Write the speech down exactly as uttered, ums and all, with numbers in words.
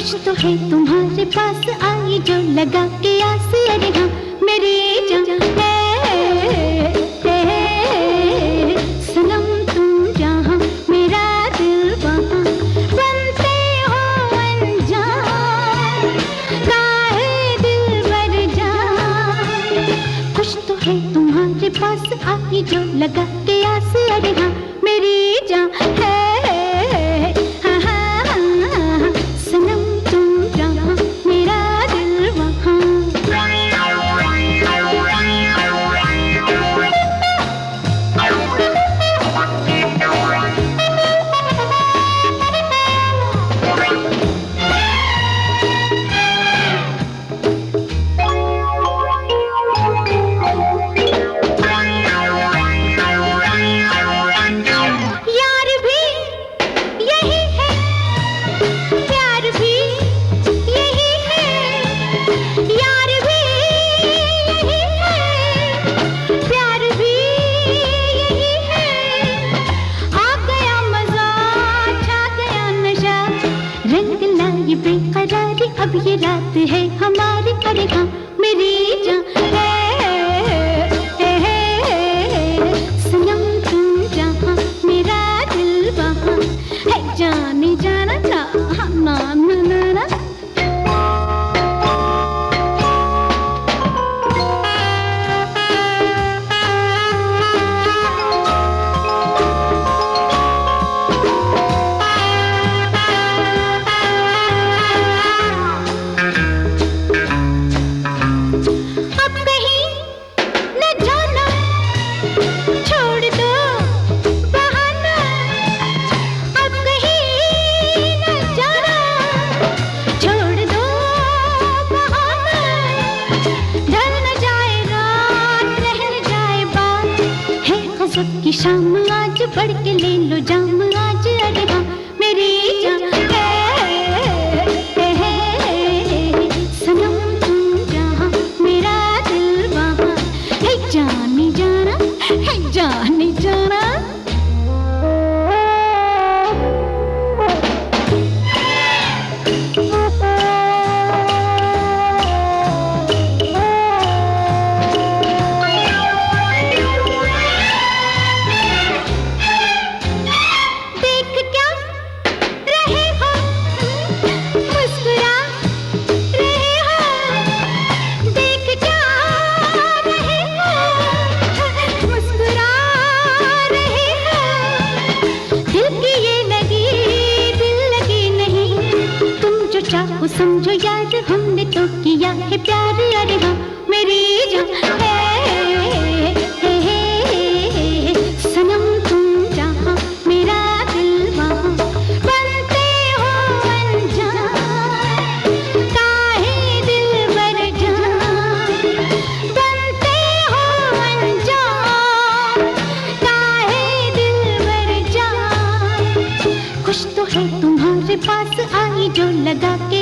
कुछ तो है तुम्हारे पास आई जो लगा के आस। अरे हाँ मेरी जान है, सनम तुम जहाँ मेरा दिल वहाँ, बनते हो अनजान काहे दिलबर जान। कुछ तो है तुम्हारे पास आई जो लगा के आस। अरे हाँ मेरी जान है, बेकरारी अब ये रात है हमारी। अरे हाँ मेरी जान है, सनम तुम जहाँ मेरा दिल वहाँ, है जाने जाना ना ना ना ना, ना। सबकी शाम आज बढ़ के ले लो जाम आज। अरे हाँ मेरी जान है, सनम तुम जहाँ मेरा दिल वहाँ, है जाने जाना है जाने जाना। चाहो समझो यार हमने तो किया है प्यार। अरे हाँ मेरी जान है, सनम तुम जहाँ मेरा दिल वहाँ, बनते हो अनजान काहे दिलबर जान, बनते हो अनजान काहे दिलबर जान। कुछ तो है तुम्हारे पास आई जो लगा के